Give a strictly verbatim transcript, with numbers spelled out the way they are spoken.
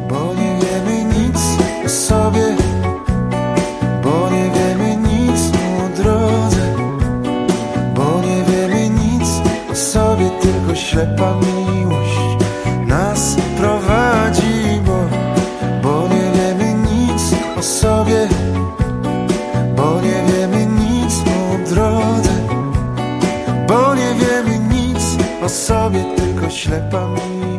Bo nie wiemy nic o sobie, bo nie wiemy nic o drodze, bo nie wiemy nic o sobie, tylko ślepa miłość nas prowadzi. Bo, bo nie wiemy nic o sobie, bo nie wiemy nic o drodze, bo nie wiemy nic o sobie, tylko ślepa miłość.